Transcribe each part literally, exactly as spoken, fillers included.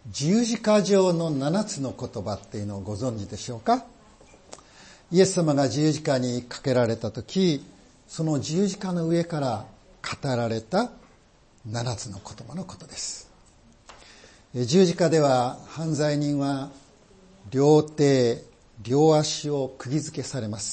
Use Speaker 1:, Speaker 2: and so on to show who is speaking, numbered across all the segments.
Speaker 1: 十字架上の七つの言葉っていうのをご存知でしょうか。イエス様が十字架にかけられたとき、その十字架の上から語られた七つの言葉のことです。十字架では犯罪人は両手、両足を釘付けされます。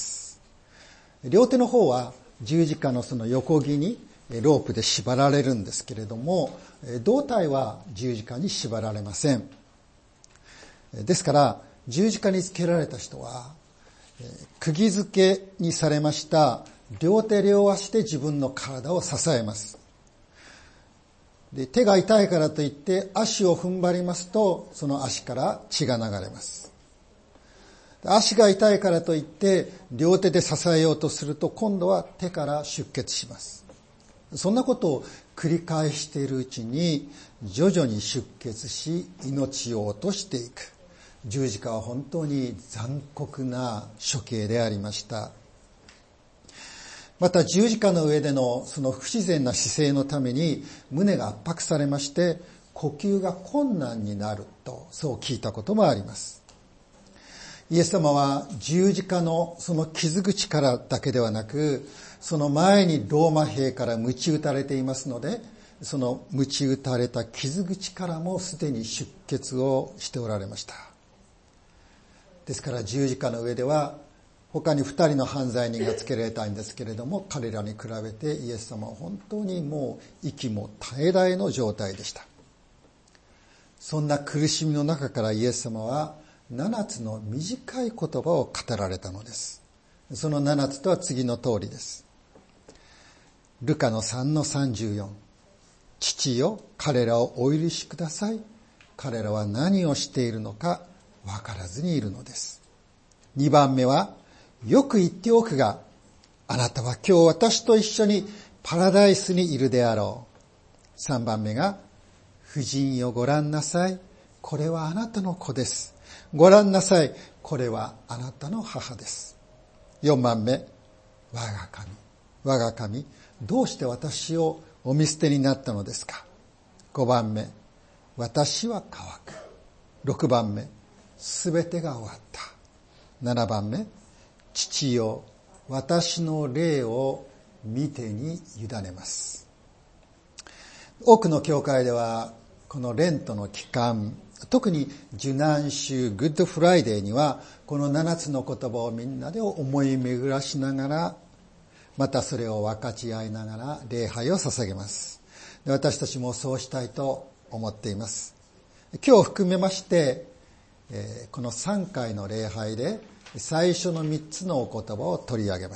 Speaker 1: 両手の方は十字架のその横木にロープで縛られるんですけれども、胴体は十字架に縛られません。ですから十字架につけられた人は釘付けにされました両手両足で自分の体を支えます。で、手が痛いからといって足を踏ん張りますと、その足から血が流れます。足が痛いからといって両手で支えようとすると、今度は手から出血します。そんなことを繰り返しているうちに徐々に出血し命を落としていく。十字架は本当に残酷な処刑でありました。また十字架の上でのその不自然な姿勢のために胸が圧迫されまして、呼吸が困難になると、そう聞いたこともあります。イエス様は十字架のその傷口からだけではなく、その前にローマ兵から鞭打たれていますので、その鞭打たれた傷口からもすでに出血をしておられました。ですから十字架の上では他に二人の犯罪人がつけられたんですけれども、彼らに比べてイエス様は本当にもう息も絶え絶えの状態でした。そんな苦しみの中からイエス様は七つの短い言葉を語られたのです。その七つとは次の通りです。ルカのさんのさんじゅうよん、父よ、彼らをお許しください。彼らは何をしているのか分からずにいるのです。にばんめは、よく言っておくが、あなたは今日私と一緒にパラダイスにいるであろう。さんばんめが、婦人よご覧なさい。これはあなたの子です。ご覧なさい。これはあなたの母です。よんばんめ、我が神、我が神、どうして私をお見捨てになったのですか。ごばんめ、私は乾く。ろくばんめ、すべてが終わった。ななばんめ、父よ、私の霊を御手に委ねます。多くの教会ではこのレントの期間、特に受難週グッドフライデーにはこの七つの言葉をみんなで思い巡らしながら、またそれを分かち合いながら礼拝を捧げます。で、私たちもそうしたいと思っています。今日含めまして、えー、このさんかいの礼拝で最初のみっつのお言葉を取り上げます。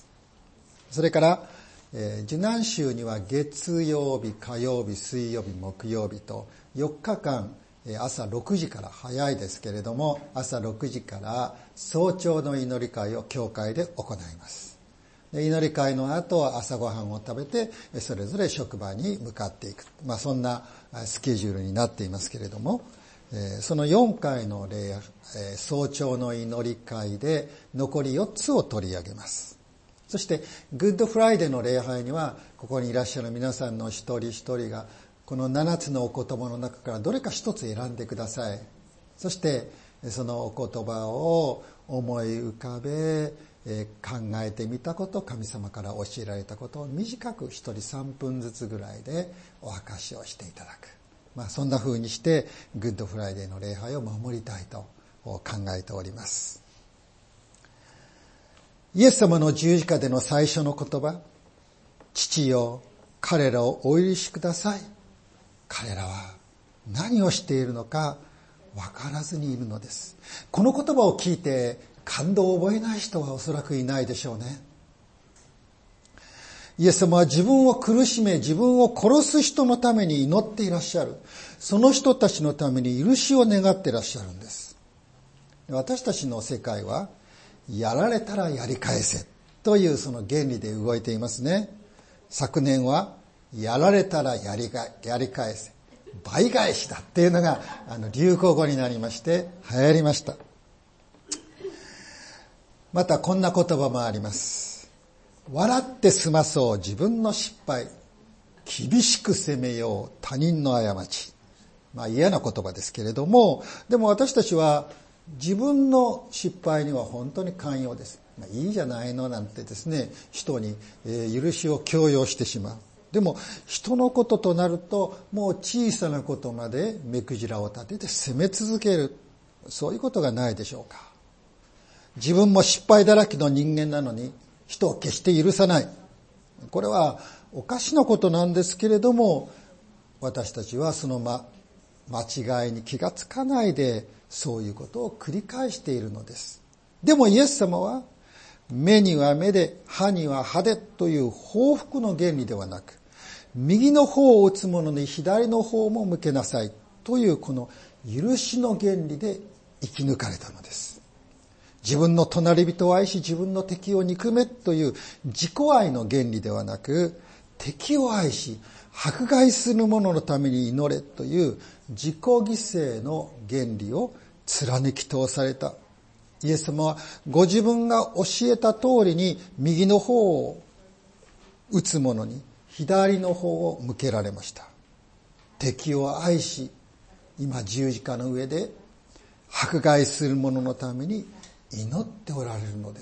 Speaker 1: それから、えー、受難週には月曜日、火曜日、水曜日、木曜日とよっかかん、朝ろくじから、早いですけれども朝ろくじから早朝の祈り会を教会で行います。で、祈り会の後朝ごはんを食べてそれぞれ職場に向かっていく、まあ、そんなスケジュールになっていますけれども、そのよんかいの礼、早朝の祈り会で残りよっつを取り上げます。そしてグッドフライデーの礼拝にはここにいらっしゃる皆さんの一人一人がこの七つのお言葉の中からどれか一つ選んでください。そしてそのお言葉を思い浮かべ、考えてみたこと、神様から教えられたことを短く一人さんぷんずつぐらいでお明かしをしていただく。まあ、そんな風にしてグッドフライデーの礼拝を守りたいと考えております。イエス様の十字架での最初の言葉、父よ、彼らをお許しください。彼らは何をしているのか分からずにいるのです。この言葉を聞いて感動を覚えない人はおそらくいないでしょうね。イエス様は自分を苦しめ、自分を殺す人のために祈っていらっしゃる。その人たちのために許しを願っていらっしゃるんです。私たちの世界は、やられたらやり返せというその原理で動いていますね。昨年は、やられたらやりが、やり返せ。倍返しだっていうのがあの流行語になりまして流行りました。またこんな言葉もあります。笑って済まそう自分の失敗。厳しく責めよう他人の過ち。 まあ嫌な言葉ですけれども、でも私たちは自分の失敗には本当に寛容です。まあ、いいじゃないのなんてですね、人に、えー、許しを強要してしまう。でも人のこととなるともう小さなことまで目くじらを立てて責め続ける。そういうことがないでしょうか。自分も失敗だらけの人間なのに人を決して許さない。これはおかしなことなんですけれども、私たちはそのま間違いに気がつかないでそういうことを繰り返しているのです。でもイエス様は目には目で歯には歯でという報復の原理ではなく、右の方を打つ者に左の方も向けなさいというこの許しの原理で生き抜かれたのです。自分の隣人を愛し自分の敵を憎めという自己愛の原理ではなく、敵を愛し迫害する者のために祈れという自己犠牲の原理を貫き通された。イエス様はご自分が教えた通りに右の方を打つ者に左の方を向けられました。敵を愛し、今十字架の上で迫害する者のために祈っておられるのです。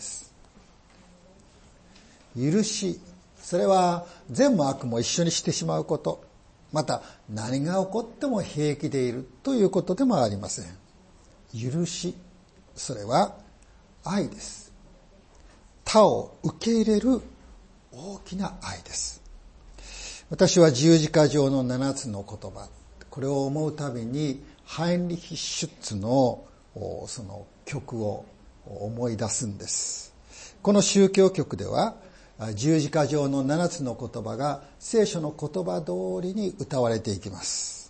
Speaker 1: 許し、それは善も悪も一緒にしてしまうこと、また何が起こっても平気でいるということでもありません。許し、それは愛です。他を受け入れる大きな愛です。私は十字架上の七つの言葉、これを思うたびにハインリヒ・シュッツのその曲を思い出すんです。この宗教曲では十字架上の七つの言葉が聖書の言葉通りに歌われていきます。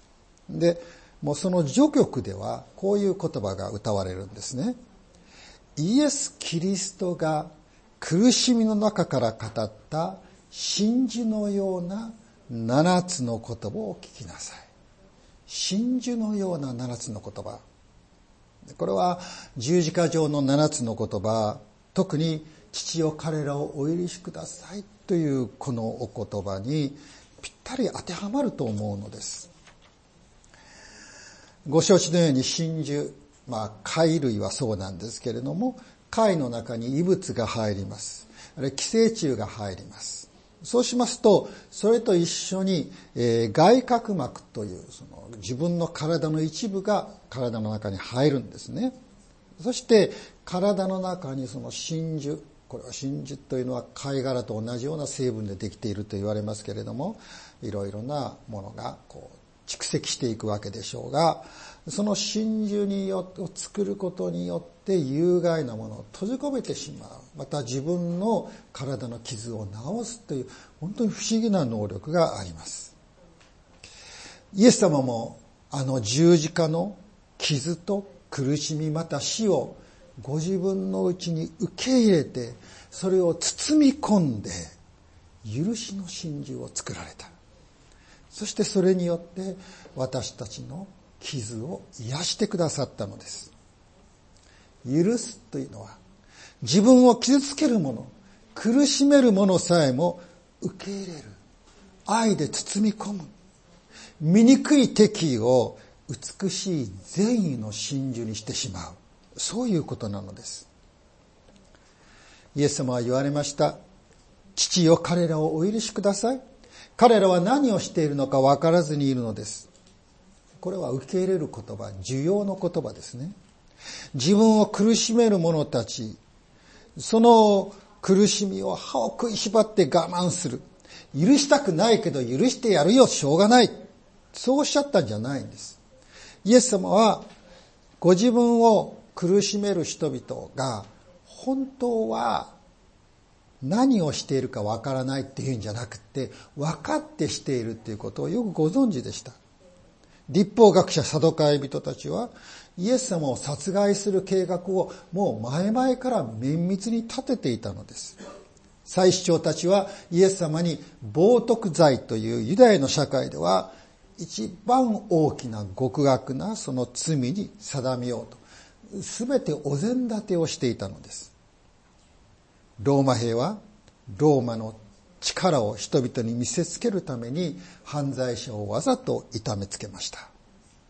Speaker 1: で、もうその序曲ではこういう言葉が歌われるんですね。イエス・キリストが苦しみの中から語った真珠のような七つの言葉を聞きなさい。真珠のような七つの言葉。これは十字架上の七つの言葉、特に父よ彼らをお許しくださいというこのお言葉にぴったり当てはまると思うのです。ご承知のように真珠、まあ貝類はそうなんですけれども、貝の中に異物が入ります。あれ寄生虫が入ります。そうしますと、それと一緒に、えー、外角膜というその自分の体の一部が体の中に入るんですね。そして体の中にその真珠、これは真珠というのは貝殻と同じような成分でできていると言われますけれども、いろいろなものがこう蓄積していくわけでしょうが、その真珠によってを作ることによって有害なものを閉じ込めてしまう。また自分の体の傷を治すという本当に不思議な能力があります。イエス様もあの十字架の傷と苦しみまた死をご自分のうちに受け入れて、それを包み込んで許しの真珠を作られた。そしてそれによって私たちの傷を癒してくださったのです。許すというのは自分を傷つけるもの、苦しめるものさえも受け入れる。愛で包み込む。醜い敵意を美しい善意の真珠にしてしまう。そういうことなのです。イエス様は言われました。父よ彼らをお許しください。彼らは何をしているのか分からずにいるのです。これは受け入れる言葉、受容の言葉ですね。自分を苦しめる者たち、その苦しみを歯を食いしばって我慢する。許したくないけど許してやるよ、しょうがない。そうおっしゃったんじゃないんです。イエス様はご自分を苦しめる人々が本当は何をしているかわからないっていうんじゃなくて、分かってしているっていうことをよくご存知でした。律法学者サドカイ人たちはイエス様を殺害する計画をもう前々から綿密に立てていたのです。祭司長たちはイエス様に冒涜罪というユダヤの社会では一番大きな極悪なその罪に定めようと、すべてお膳立てをしていたのです。ローマ兵はローマの力を人々に見せつけるために犯罪者をわざと痛めつけました。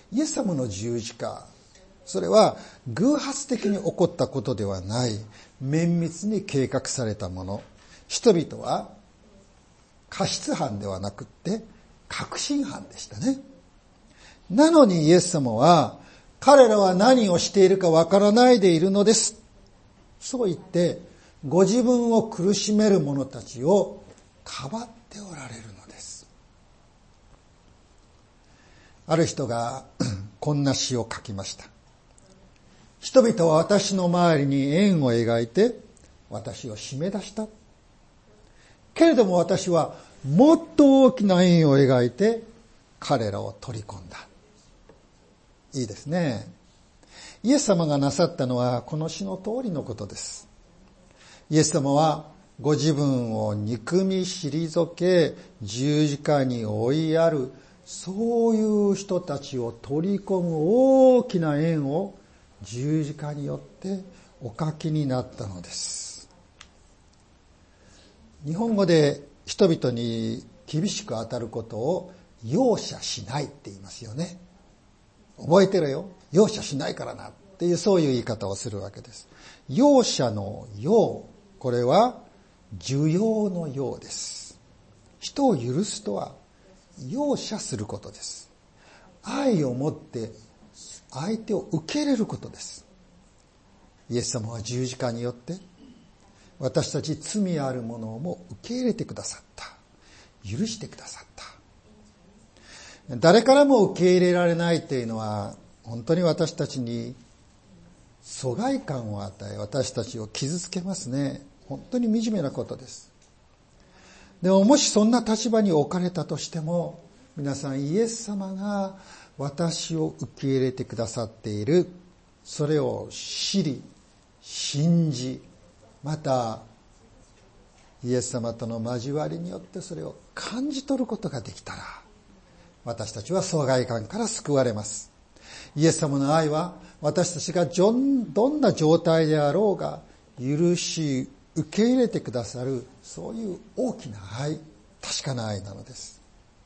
Speaker 1: イエス様の十字架、それは偶発的に起こったことではない、綿密に計画されたもの。人々は過失犯ではなくって確信犯でしたね。なのにイエス様は、彼らは何をしているかわからないでいるのです。そう言って、ご自分を苦しめる者たちをかばっておられるのです。ある人がこんな詩を書きました。人々は私の周りに円を描いて私を締め出した。けれども私はもっと大きな円を描いて彼らを取り込んだ。いいですね。イエス様がなさったのはこの詩の通りのことです。イエス様はご自分を憎み退け十字架に追いやる、そういう人たちを取り込む大きな円を十字架によってお書きになったのです。日本語で人々に厳しく当たることを容赦しないって言いますよね。覚えてるよ。容赦しないからなっていう、そういう言い方をするわけです。容赦の容、これは受容の容です。人を許すとは容赦することです。愛を持って相手を受け入れることです。イエス様は十字架によって私たち罪あるものをも受け入れてくださった。許してくださった。誰からも受け入れられないというのは本当に私たちに疎外感を与え、私たちを傷つけますね。本当に惨めなことです。でももしそんな立場に置かれたとしても、皆さんイエス様が私を受け入れてくださっている、それを知り、信じ、またイエス様との交わりによってそれを感じ取ることができたら、私たちは疎外感から救われます。イエス様の愛は私たちがどんな状態であろうが許し受け入れてくださる、そういう大きな愛、確かな愛なのです。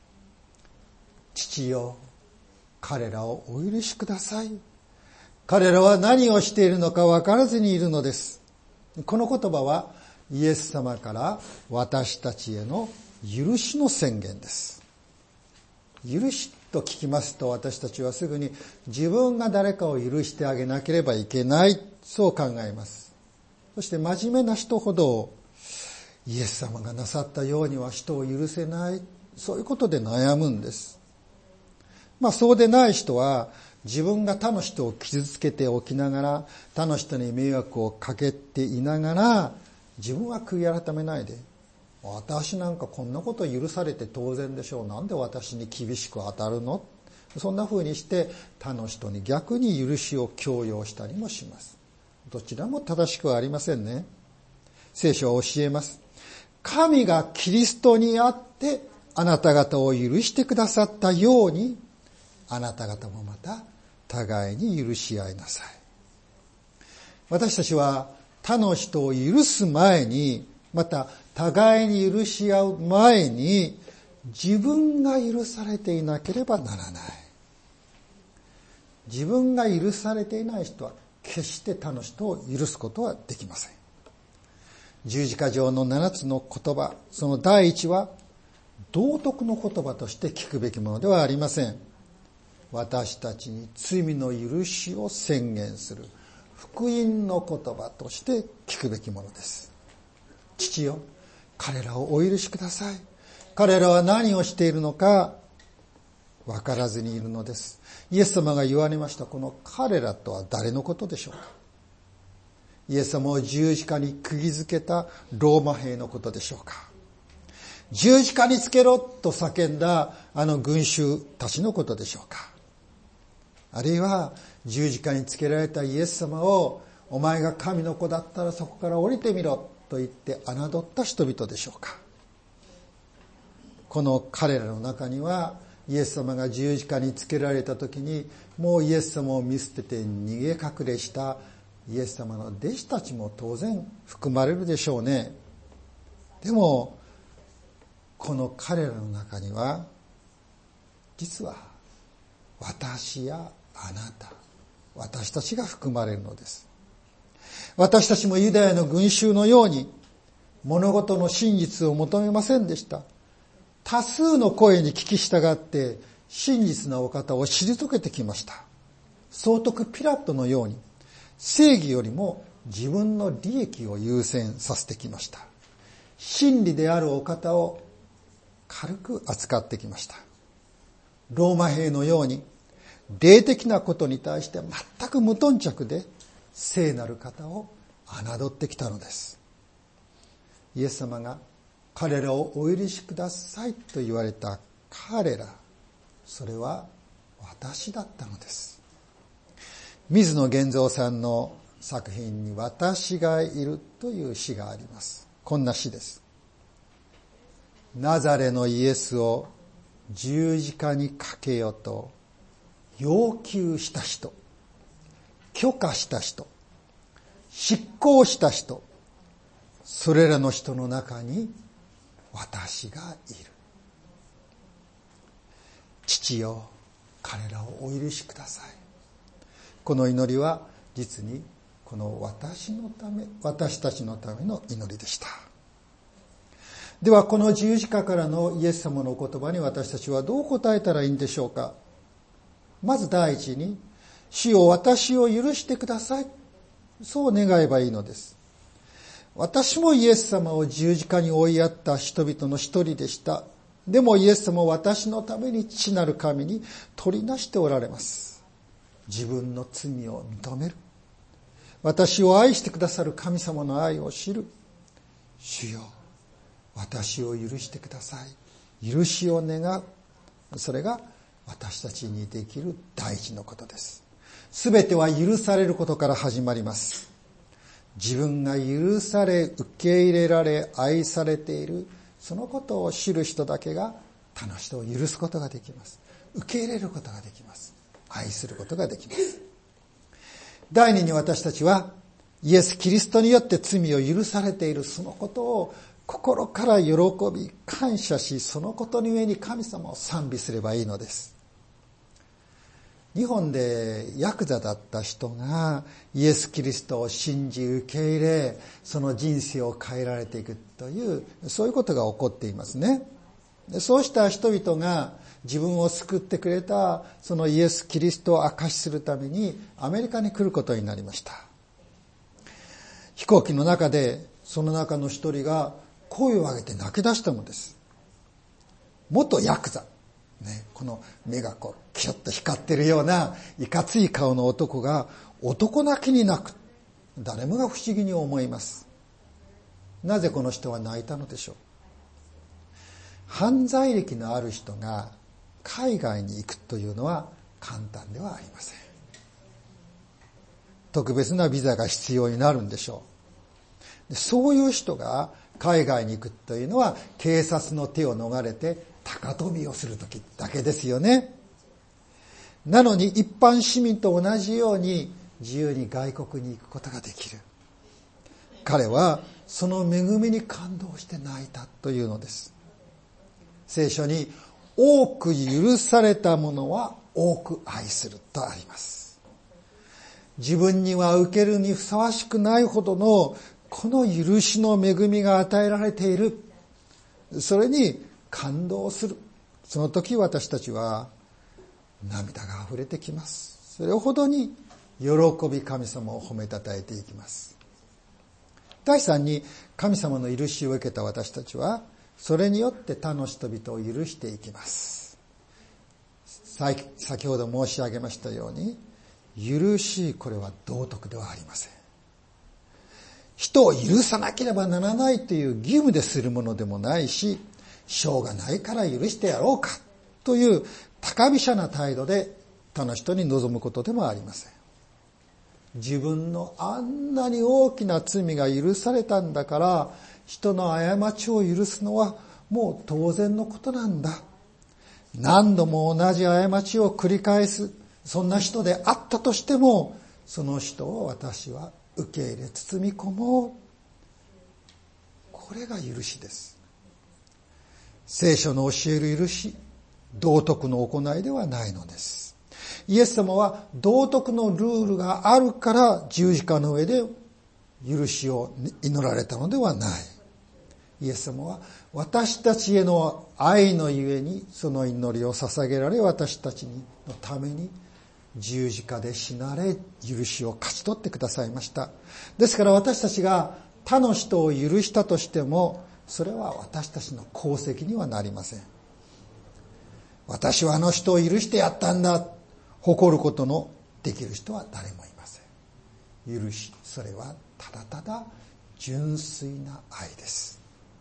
Speaker 1: 父よ、彼らをお許しください。彼らは何をしているのか分からずにいるのです。この言葉はイエス様から私たちへの許しの宣言です。許しと聞きますと、私たちはすぐに自分が誰かを許してあげなければいけない、そう考えます。そして真面目な人ほどイエス様がなさったようには人を許せない、そういうことで悩むんです。まあそうでない人は自分が他の人を傷つけておきながら、他の人に迷惑をかけていながら、自分は悔い改めないで、私なんかこんなこと許されて当然でしょう。なんで私に厳しく当たるの？そんな風にして他の人に逆に許しを強要したりもします。どちらも正しくはありませんね。聖書は教えます。神がキリストにあってあなた方を許してくださったように、あなた方もまた互いに許し合いなさい。私たちは他の人を許す前に、また互いに許し合う前に、自分が許されていなければならない。自分が許されていない人は決して他の人を許すことはできません。十字架上の七つの言葉、その第一は道徳の言葉として聞くべきものではありません。私たちに罪の許しを宣言する福音の言葉として聞くべきものです。父よ、彼らをお許しください。彼らは何をしているのか分からずにいるのです。イエス様が言われました。この彼らとは誰のことでしょうか？イエス様を十字架に釘付けたローマ兵のことでしょうか？十字架につけろと叫んだあの群衆たちのことでしょうか？あるいは十字架につけられたイエス様を、お前が神の子だったらそこから降りてみろと言って侮った人々でしょうか？この彼らの中には、イエス様が十字架につけられた時にもうイエス様を見捨てて逃げ隠れしたイエス様の弟子たちも当然含まれるでしょうね。でもこの彼らの中には、実は私やあなた、私たちが含まれるのです。私たちもユダヤの群衆のように物事の真実を求めませんでした。多数の声に聞き従って真実なお方を退けてきました。総督ピラトのように正義よりも自分の利益を優先させてきました。真理であるお方を軽く扱ってきました。ローマ兵のように霊的なことに対して全く無頓着で聖なる方を侮ってきたのです。イエス様が彼らをお許しくださいと言われた彼ら、それは私だったのです。水野源三さんの作品に私がいるという詩があります。こんな詩です。ナザレのイエスを十字架にかけよと要求した人、許可した人、執行した人、それらの人の中に私がいる。父よ、彼らをお許しください。この祈りは実にこの私のため、私たちのための祈りでした。ではこの十字架からのイエス様のお言葉に私たちはどう答えたらいいんでしょうか。まず第一に、主よ私を許してください。そう願えばいいのです。私もイエス様を十字架に追いやった人々の一人でした。でもイエス様は私のために父なる神に取りなしておられます。自分の罪を認める。私を愛してくださる神様の愛を知る。主よ、私を許してください。許しを願う。それが私たちにできる第一のことです。すべては許されることから始まります。自分が許され、受け入れられ、愛されている、そのことを知る人だけが他の人を許すことができます。受け入れることができます。愛することができます。第二に、私たちはイエス・キリストによって罪を許されているそのことを心から喜び感謝し、そのことに上に神様を賛美すればいいのです。日本でヤクザだった人がイエス・キリストを信じ受け入れ、その人生を変えられていくという、そういうことが起こっていますね。そうした人々が自分を救ってくれたそのイエス・キリストを証しするためにアメリカに来ることになりました。飛行機の中でその中の一人が声を上げて泣き出したのです。元ヤクザ、ね、この目がこうキラッと光ってるようないかつい顔の男が男泣きに泣く。誰もが不思議に思います。なぜこの人は泣いたのでしょう。犯罪歴のある人が海外に行くというのは簡単ではありません。特別なビザが必要になるんでしょう。そういう人が海外に行くというのは警察の手を逃れて高飛びをするときだけですよね。なのに一般市民と同じように自由に外国に行くことができる。彼はその恵みに感動して泣いたというのです。聖書に多く許された者は多く愛するとあります。自分には受けるにふさわしくないほどのこの許しの恵みが与えられている。それに感動する。その時私たちは涙が溢れてきます。それほどに喜び神様を褒めたたえていきます。第三に、神様の許しを受けた私たちはそれによって他の人々を許していきます。先ほど申し上げましたように、許し、これは道徳ではありません。人を許さなければならないという義務でするものでもないし、しょうがないから許してやろうかという高飛車な態度で他の人に望むことでもありません。自分のあんなに大きな罪が許されたんだから、人の過ちを許すのはもう当然のことなんだ。何度も同じ過ちを繰り返す、そんな人であったとしても、その人を私は受け入れ包み込もう。これが許しです。聖書の教える許し、道徳の行いではないのです。 イエス様は道徳のルールがあるから十字架の上で許しを祈られたのではない。イエス様は私たちへの愛のゆえにその祈りを捧げられ、私たちのために十字架で死なれ、許しを勝ち取ってくださいました。ですから私たちが他の人を許したとしても、それは私たちの功績にはなりません。私はあの人を許してやったんだ、誇ることのできる人は誰もいません。許し、それはただただ純粋な愛です。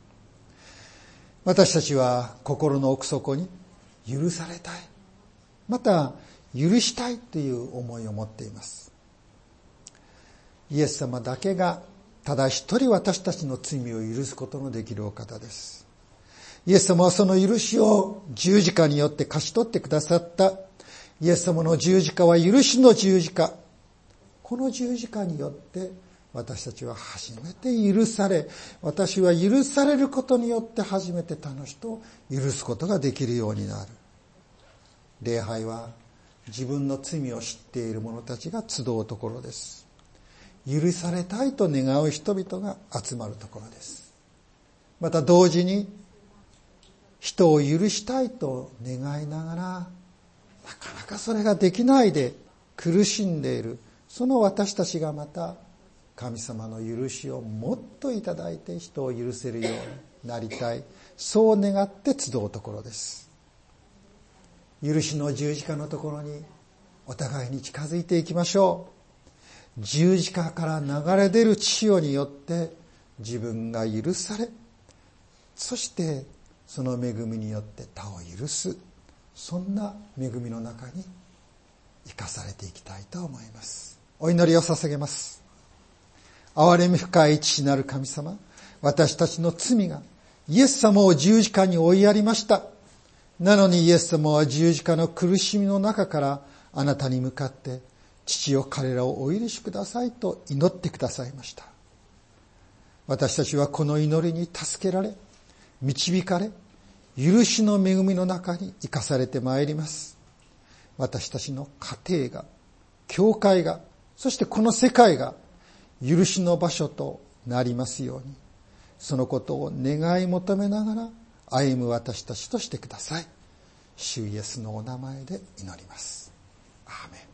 Speaker 1: 私たちは心の奥底に許されたい、また許したいという思いを持っています。イエス様だけがただ一人私たちの罪を許すことのできるお方です。イエス様はその許しを十字架によって勝ち取ってくださった。イエス様の十字架は許しの十字架。この十字架によって私たちは初めて許され、私は許されることによって初めて他の人を許すことができるようになる。礼拝は自分の罪を知っている者たちが集うところです。許されたいと願う人々が集まるところです。また同時に人を許したいと願いながら、なかなかそれができないで苦しんでいる、その私たちがまた神様の許しをもっといただいて人を許せるようになりたい、そう願って集うところです。許しの十字架のところにお互いに近づいていきましょう。十字架から流れ出る血潮によって自分が許され、そしてその恵みによって他を許す、そんな恵みの中に生かされていきたいと思います。お祈りを捧げます。憐れみ深い父なる神様、私たちの罪がイエス様を十字架に追いやりました。なのにイエス様は十字架の苦しみの中からあなたに向かって、父よ彼らをお許しくださいと祈ってくださいました。私たちはこの祈りに助けられ、導かれ、許しの恵みの中に生かされてまいります。私たちの家庭が、教会が、そしてこの世界が許しの場所となりますように、そのことを願い求めながら歩む私たちとしてください。主イエスのお名前で祈ります。アーメン。